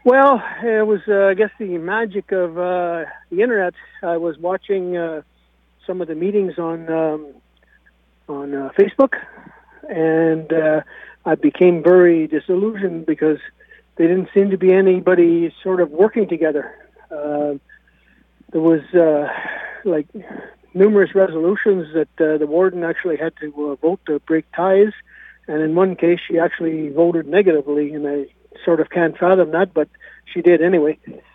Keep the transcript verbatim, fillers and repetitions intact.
Well, it was, uh, I guess, the magic of uh, the internet. I was watching uh, some of the meetings on um, on uh, Facebook, and uh, I became very disillusioned because they didn't seem to be anybody sort of working together. Uh, there was uh, like numerous resolutions that uh, the warden actually had to uh, vote to break ties, and in one case she actually voted negatively, and I sort of can't fathom that, but she did anyway.